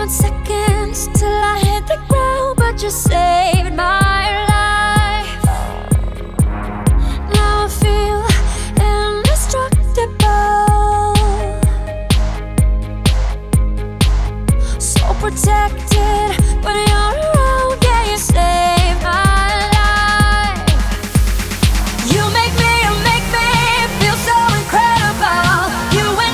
seconds till I hit the ground, but you saved